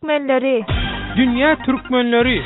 Türkmenleri. Dünya Türkmenleri.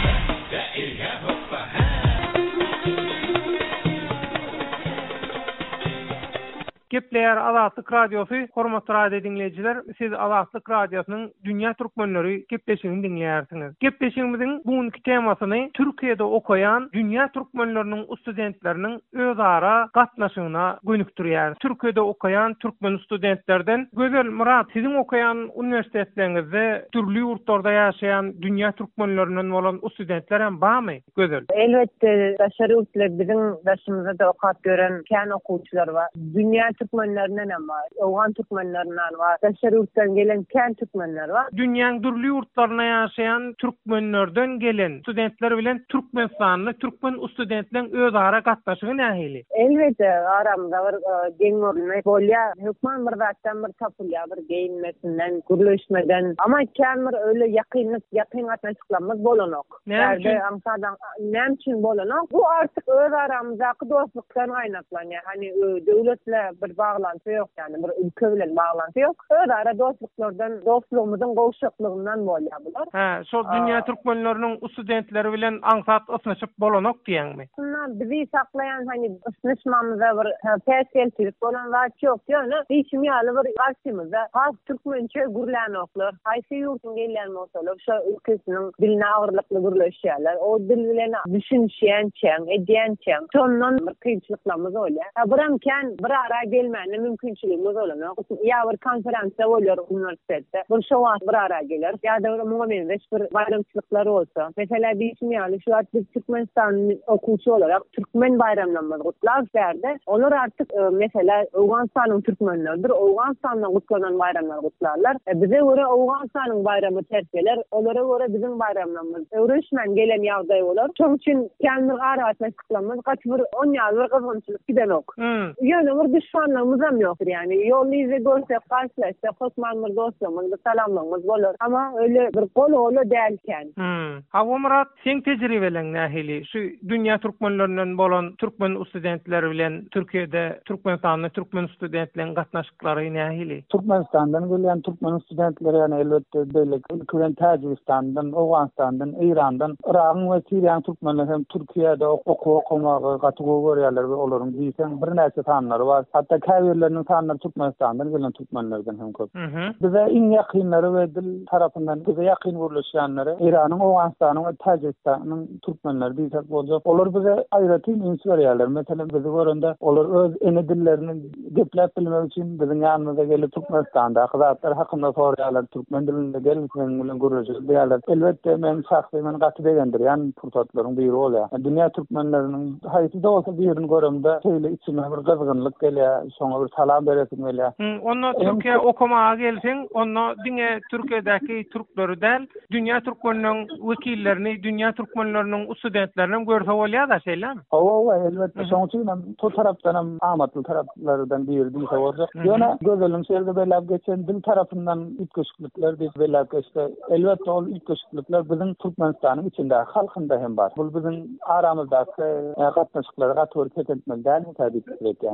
Gepleyer Azatlyk Radiosu, hormatly radio dinleyijiler, siz Azatlyk Radiosynyň Dünya Türkmenleri gepleşigini dinleýärsiňiz. Gepleşigimiziň bugünkü temasyny Türkiýede okaýan dünya türkmenleriniň studentleriniň özara gatnaşygyna gönükdirýär. Türkiýede okaýan türkmen studentlerden Gözel Murat, siziň okaýan uniwersitetleňizde türlü ýurtlarda ýaşaýan dünya türkmenlerinden bolan studentler hem barmy? Gözel. Elbette daşary ýurtlar biziň daşymyzda da okap gören kän okuwçylar bar. Dünya Türkmenlerinden hem var, Awgan Türkmenlerinden var, daşary ýurtdan gelen kän Türkmenler var. Dünýäň türlü ýurtlaryna ýaşaýan türkmenlerden gelen studentler bilen Türkmenistanly türkmen studentlerin özara gatnaşygy nähili? Elbette aramda bir geň bolmaý bolýar. Hökman bir zatdan bir tapylýar, bir geýinmesinden, gürleşmeden. Ama kän bir öyle ýakyn gatnaşyklarymyz bolanok. Näme amsadan näme üçin bolanok? Bu artyk öz aramyzdaky dostlukdan gaýnaklanýar. Hani döwletle bir bağlantı yok, yani bir ülke bilen bağlantı yok. Özara dostluklardan, dostluğumuzun gowşaklygyndan bolýar bular. Ha, şol dünya türkmenleriniň studentleri bilen aňsat ysnyşyp bolanok diýenmi? Bunlar bizi saklayan hani ysnyşmamyza bir täsirçilik bolan var çok ýöne hiçmi ýaly bir garşymyzda has türkmençe gürlänoklar. Haýsy ýurtdan gelýän bolsalar, şo ülkesiniň diline agyrlykly gürleşýärler. O dil bilen düşünýän çäň, edýän çäň. Şondan bir kynçylyklarymyz bolýar. Biram kän bir ara gelmäne mümkinçiligimiz bolanok. Ýa bir konferensiýa bolýar uniwersitetde. Bir şowat bir ara geler. Ýa-da bir muňa bir bayramçylyklar bolsa. Mesela biçim ýaly şu wagt biz Türkmenistan okuwçy olarak Türkmen bayramlarymyzy gutlar berde. Olar artyk mesela Awganistanyň türkmenleridir. Awganistanyň gutlanan bayramlary gutlarlar. Bize göre Awganistanyň bayramy terkeler, olara göre biziň bayramlarymyz öwreşmän gelen ýagdaý bolar. Şoň üçin kän bir garaşyklarymyz gaç bir 10 ýyl bir gazançylyk gidenok. Ýöne bir düşmanlygymyz hem ýokdur yani. Ýollyzy görse karşılaşsa Osman bir dostumyz, salamlarymyz bolar. Ama öyle bir gol dälken. Murat, sen tejribeleň nähili? Şu dünya türkmenlerinden bolan türkmen studentleri bilen Türkiýede Türkmenistanyň türkmen studentleriň gatnaşyklary nähili? Türkmenistandan gelen türkmen studentleri yani elbette beýle Küren Tajikistandan, Awganistandan, Irandan, Iran we Siriýanyň türkmenleri hem Türkiýede okumagy kategoriýalary we olaryň diýsen bir näçe sanlary bar. Hatta käbirleriniň sanlary Türkmenistandan gelen türkmenlerden hem köp. Bize iň ýakynlary we dil tarapyndan bize ýakyn görülýänleri Iranyň, Awganistanyň we Tajikistanyň türkmenleri diýsek boljak. Olar bize aýratyn insiýerler. Meselem bizi görende olar öz ene dillerini geplep bilmek üçin biziň ýanymyza gelip Türkmenistanda hyzatlar hakynda sorýarlar. Türkmen dilinde gelmekden bilen görüşýär diýerler. Elbette men şahsy men gaty degendir. Ýani pursatlaryň biri bolýar. Dünya türkmenleriniň haýsy da bolsa birini göremde şeýle içime bir gyzgynlyk gelýär. Şoňa bir salam beresim gelýär. Onda Türkiýe okumaga gelseň, onda diňe Türkiýedäki türkleri däl, dünya türkmenleriň wekillerini, dünya türkmenleriniň studentlerini görse bolýar da şeýlemi? Elbette. Şoň üçin to tarapdan hem amatly taraplardan biri diýse boljak. Ýöne gözeliň şeýle belläp geçen dil tarapyndan ýetgeşiklikler diýip belläp geçdi. Elbette ol ýetgeşiklikler biziň Türkmenistanyň içinde halkynda hem bar. Bu biziň aramyzdaky gatnaşyklary gatnaşyk etmeli däl tabii ki.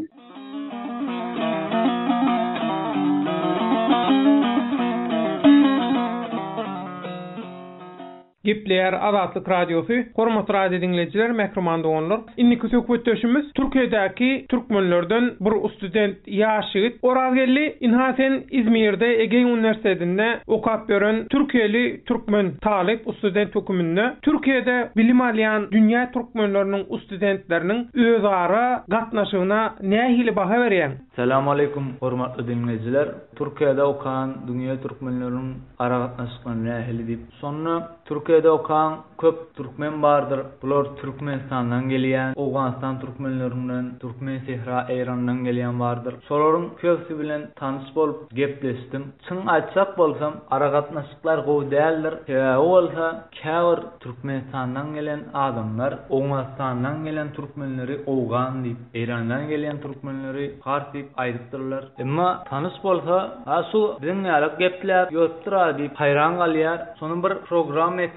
Gepleyer Azatlyk Radiosu, hormatly radio dinleyijiler, mehremanda bollar. Indiki söhbetdeşimiz Türkiýedäki türkmenlerden bir student ýaşygy. Oragelli inhasen İzmir'de Ege Üniversitesi'nde okap gören Türkiýeli türkmen talip student hökümünde Türkiýede bilim alýan dünya türkmenleriniň studentleriniň özara gatnaşygyna nähili baha berýän? Selamun aleyküm hormatly dinleyijiler. Türkiýede okan dünya türkmenleriniň ara gatnaşygyna nähili diýip sonra Türkiýede okan köp türkmen bardyr. Bular Türkmenistandan gelýän, Awganistan türkmenlerinden, Türkmen Sehra Eýrandan gelýän bardyr. Şolaryň köpsi bilen tanış bolup gepleşdim. Çyň aýtsak bolsam, ara gatnaşyklar gowy däldir. O bolsa käbir Türkmenistandan gelen adamlar, Awganistandan gelen türkmenleri Awgan diýip, Eýrandan gelen türkmenleri Fars diýip aýdypdyrlar. Emma tanış bolsa, şu biziň ýaly gepler ýokdur diýip haýran galýar. Şonu bir program etdi.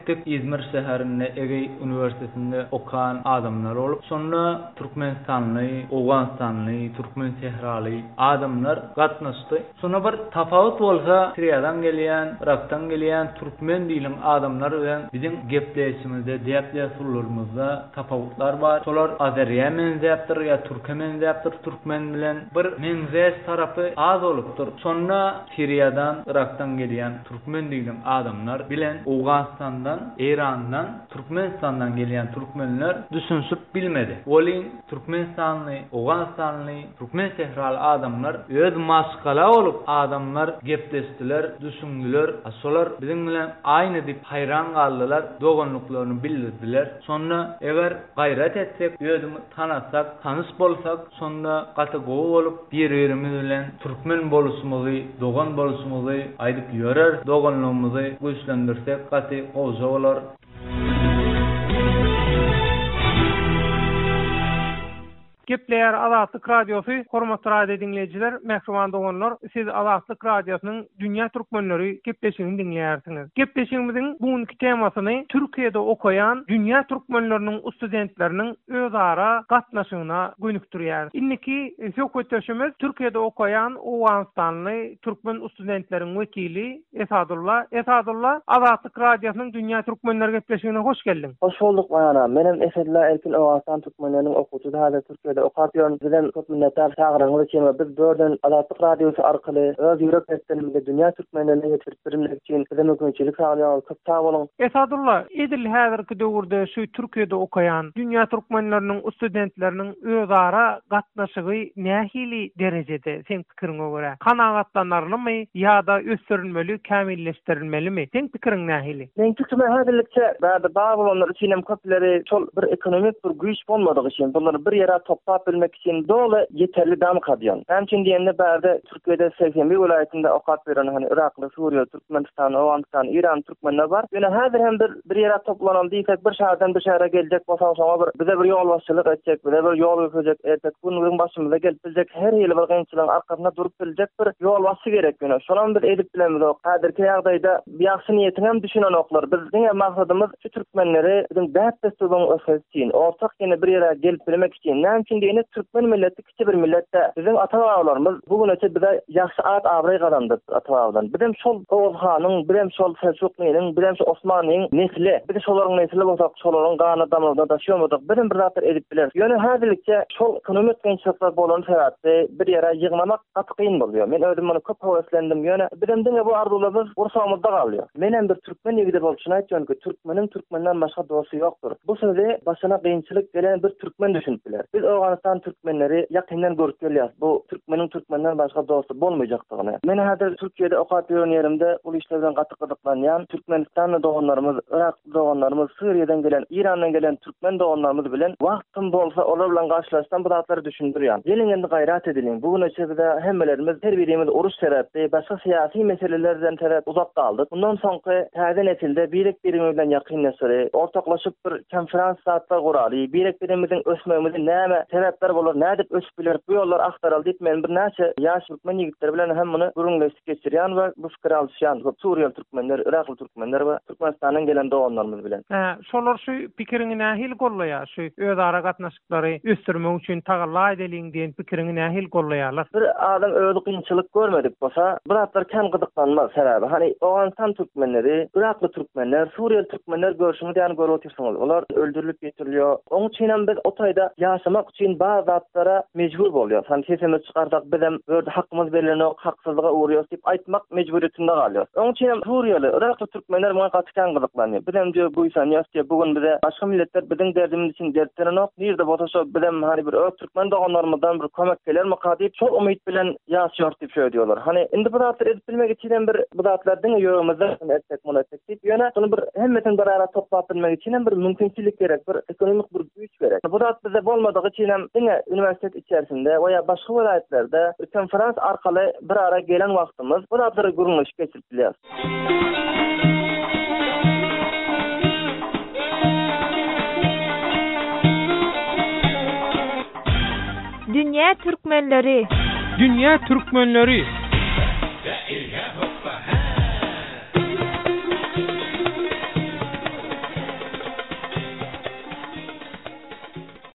gittik İzmir şäherinde Egey Üniversitesinde okan adamlar olup, sonra Türkmenistanly, Owganistanly, Türkmen sehraly adamlar gatnaşdy. Sonra bir tafawut bolsa, Siriýadan gelýän, Irakdan gelýän Türkmen diýilen adamlar bilen bizim gepleşimizde, diýipleşiklerimizde tafawutlar bar. Solar Azeriýa menzäpdir ýa Türkmen menzäpdir, Türkmen bilen bir menzäs tarapy az bolupdyr. Sonra Siriýadan, Irakdan gelýän Türkmen diýilen adamlar bilen Owganistandan, Erandan, Türkmenistandan gelýän türkmenler düşünsüp bilmedi. Olin Türkmenistanly, Owganistanly, Türkmen sehraly adamlar öz maskala olup adamlar gepleşdiler, düşündiler. Solar bizim bilen aynı dip hayran galdylar, dogonluklaryny bildirdiler. Sonra eger gayret etsek, özümizi tanasak, tanış bolsak, sonra gatygowy bolup bir-birimiz bilen türkmen boluşumyzy, dogan boluşumyzy aýdyp ýörer, doganlygymyzy güýçlendirsek gaty gowy bolar. Gepleýär Azatlyk Radiosu, hormatly radio dinleýijiler, mähruman doganlar, siz Azatlyk Radiosynyň dünýä türkmenleri gepleşigini dinleýärsiňiz. Gepleşigimiziň bugünkü temasyny Türkiýede okaýan dünýä türkmenleriniň studentleriniň özara gatnaşygyna gönükdirýär. Inniki söhbetdeşimiz Türkiýede okaýan Owganistanly türkmen studentleriň wekili Esadullah. Esadullah, Azatlyk Radiosynyň dünýä türkmenleri gepleşigine hoş geldin. Hoş bulduk Mayana. Menem Esadullah Erkin Owagistan türkmenleriniň okuwçysy hali Türkiýede okapýan bilen köp minnetdar çagyryňyz üçin biz börden Azatlyk Radiosu arkaly öz ýürek etdiňizde dünýä türkmenlerine ýetirip bermek üçin bize mümkinçilik sağlaýan köp sag bolun. Esadullah, edil häzirki döwürde şu Türkiýede okaýan dünýä türkmenleriniň studentleriniň özara gatnaşygy nähili derejede sen pikiriňe görä? Kanagatlanarlymy ýa-da ösdürilmeli, kämilleşdirilmelimi? Sen pikiriň nähili? Men pikirime häzirlikçe bäde bar bolanlar üçin hem köpleri şol bir ekonomik bir güýç bolmadygy üçin bunlar bir ýere toplap bilmek için dolu yeterli dam kadyan. Hem için diýende bäde Türkiýede 81 welaýetinde okat beren hani Irakly, Suriýa, Türkmenistan, Owganistan, İran türkmenler bar. Ýöne häzir hem bir ýere toplanan diýsek bir şäherden bir şähere geljek bolsa şoňa bir bize bir ýol başçylyk etjek, bize bir ýol öpjek, etjek. Bunyň başymyza gelip biljek her ýyly bir gynçylygyň arkasyna durup biljek bir ýol başçy gerek ýöne. Şolan bir edip bilenmiz ok. Häzirki ýagdaýda ýaxşy niýetini hem düşünen oklar. Bizdiň maksatymyz şu türkmenleri bizim däpdestüň ösesi ortak ýene bir ýere gelip bilmek üçin. Näçin diýene türkmen milleti kiçi bir milletde bizim ata-babalarymyz bugünçe bize ýaxşy ad abry kazandy ata-babadan. Bizim şol Oğuz hanyň, bizim şol Selçuklunyň, bizim şol Osmanyň nesli, bizim şolaryň nesli bolsak şolaryň gany damyna daşýamadyk. Bizim bir zatlar edip biler. Ýöne häzirlikçe şol ekonomik gynçylyklar bolan sebäpli bir ýere ýygnamak gatykyn bolýar. Men özüm muny köp howeslendim. Ýöne bizim diňe bu arzularymyz gursağımyzda galýar. Men hem bir türkmen ýigidi bolşyna aýtjam ki türkmeniň türkmenden başga dosty ýokdur. Bu sözi başyna gynçylyk gelen bir türkmen düşünüp biler. Biz Owganistan türkmenleri ýakyndan görüp gelýär. Bu türkmeniň türkmenden başga dosty bolmaýjakdygyny. Men häzir Türkiýede okat ýören ýerimde ul işlerden gaty gyzyklanýan Türkmenistan doganlarymyz, Irak doganlarymyz, Suriýadan gelen, İrandan gelen türkmen doganlarymyz bilen wagtym bolsa olar bilen garşylaşsam bu zatlary düşündirýän. Gelin endi gaýrat edilin. Bugünçe bize hemmelerimiz her birimiz uruş sebäpli başga syýasy meselelerden tarap uzak kaldyk. Bundan soňky täze nesilde birlik birimiz bilen ýakynlaşyry, ortaklaşyp bir konferans satlar guraly, birlik birimizin ösmegimizi näme sebäpler bolar, nädip ösüp biler, bu ýollar aktaraldy diýip men bir näçe ýaş türkmen ýigitler bilen hem muny gurulmuşlyk geçirýän we bu fikir alýan. Suriýa türkmenler, Irakly türkmenler we Türkmenistandan gelen doganlarymyz bilen. Şolar şu pikiriňi nähil gollaýar, şu özara gatnaşyklary ösdürmek üçin tagalla edeliň diýen pikiriňi nähil gollaýarlar. Bir adam öýle gynçylyk görmedik bolsa, bir atlar kem gyzyklanmaz sebäbi. Hani Owganistan türkmenleri, Irakly türkmenler, Suriýaly türkmenler görüşini diýen görüp otursaňyz, olar öldürilip getirilýär. Onuň üçin hem biz otaýda ýaşamak üçin bazı zatlara mecbur bolýar. Hani sesimiz çykarsak bizim böyle hakkımız verilen o haksızlığa uğruyoruz deyip aytmak mecburiyetinde kalıyor. Onun için Suriyalı, Iraklı Türkmenler buna katıkan gıdıklanıyor. Bizim diyor bu insan yazıyor. Bugün bize başka milletler bizim derdimiz için dertlerin yok. Bir de botoşo bizim hani bir öz Türkmen doğanlarımızdan bir kömek gelir mi deyip çok umut bilen yazıyor deyip şöyle diyorlar. Hani indi bu zatları edip bilmek için bir bu zatlardan yorumumuzda etsek bunu etsek deyip yöne bunu bir hemmetin bir ara toplap bilmek için bir mümkünçilik gerek, bir ekonomik bir güç gerek. Bu zat bize olmadığı için yine üniversite içerisinde veya başka vilayetlerde bir konferans arkalı bir ara gelen vaktimiz bu zatları gurulmuş geçirtiliyor. Dünya Türkmenleri. Dünya Türkmenleri.